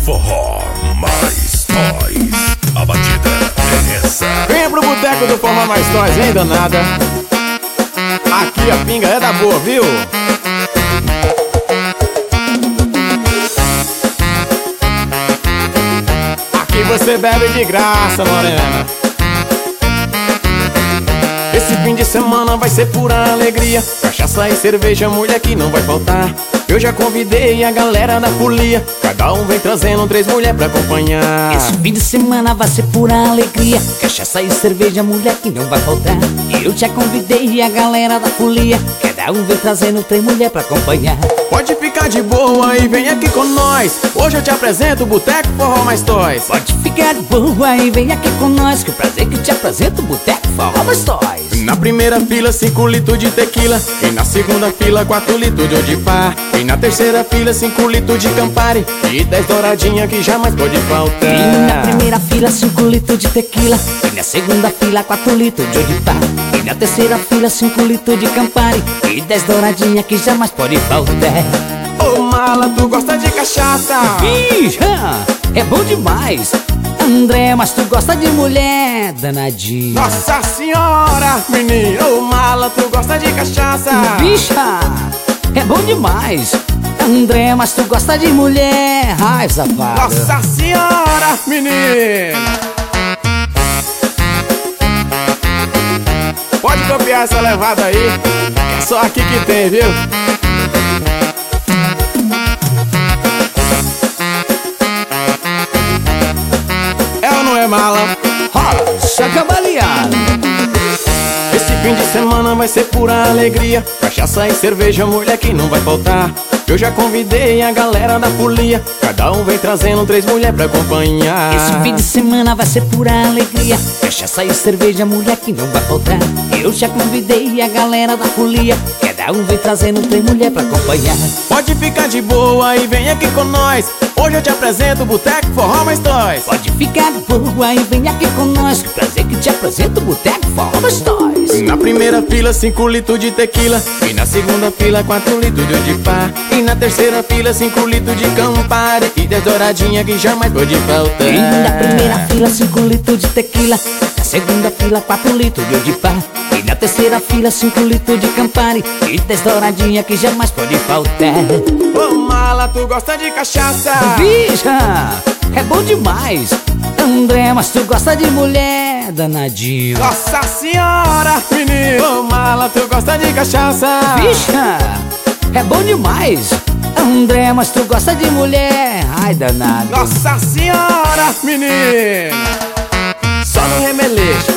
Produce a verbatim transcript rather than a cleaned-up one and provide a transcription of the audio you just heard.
Forró Mais Toys. A batida é essa. Venha pro boteco do Forró Mais Toys, hein, danada? Aqui a pinga é da boa, viu? Aqui você bebe de graça, morena. Esse fim de semana vai ser pura alegria. Cachaça e cerveja, mulher, que não vai faltar. Eu já convidei a galera da folia. Cada um vem trazendo três mulheres pra acompanhar. Esse fim de semana vai ser pura alegria. Cachaça e cerveja, mulher, que não vai faltar. Eu já convidei a galera da folia. Cada um vem trazendo três mulheres pra acompanhar. Pode ficar de boa e vem aqui com nós. Hoje eu te apresento o Boteco Forró Mais Toys. Pode ficar de boa e vem aqui com nós, que o prazer que eu te apresento o Boteco Forró Mais Toys. Na primeira fila, cinco litros de tequila. E na segunda fila, quatro litros de odipá. E na terceira fila, cinco litros de Campari. E dez douradinha que jamais pode faltar. E na primeira fila, cinco litros de tequila. E na segunda fila, quatro litros de odipá. E na terceira fila, cinco litros de Campari. E dez douradinha que jamais pode faltar. Ô mala, tu gosta de cachaça? Bicha, é bom demais. André, mas tu gosta de mulher, danadinha. Nossa senhora, menino. Ô mala, tu gosta de cachaça? Bicha, é bom demais. André, mas tu gosta de mulher, ai, safado. Nossa senhora, menino. Pode copiar essa levada aí, é só aqui que tem, viu? É mala, rocha cavaleada. Esse fim de semana vai ser pura alegria. Cachaça e cerveja, mulher, que não vai faltar. Eu já convidei a galera da folia. Cada um vem trazendo três mulheres pra acompanhar. Esse fim de semana vai ser pura alegria. Cachaça e cerveja, mulher, que não vai faltar. Eu já convidei a galera da folia. Cada um vem trazendo três mulheres pra acompanhar. Pode ficar de boa e vem aqui com nós. Hoje eu te apresento o Boteco Forró Mais Toys. Pode ficar de boa e vem aqui com nós, que prazer que te apresento o Boteco Forró Mais Toys. Na primeira fila, cinco litros de tequila. E na segunda fila, quatro litros de odipá. E na terceira fila, cinco litros de Campari. E dez douradinha que jamais pode faltar. E na primeira fila, cinco litros de tequila. Na segunda fila, quatro litros de odipá. E na terceira fila, cinco litros de Campari. E dez douradinha que jamais pode faltar. Ô mala, tu gosta de cachaça? Bicha, é bom demais. André, mas tu gosta de mulher, danadinho. Nossa senhora, menino. Ô mala, tu gosta de cachaça? Bicha, é bom demais. André, mas tu gosta de mulher, ai, danado. Nossa senhora, menino. Só no remeleixo.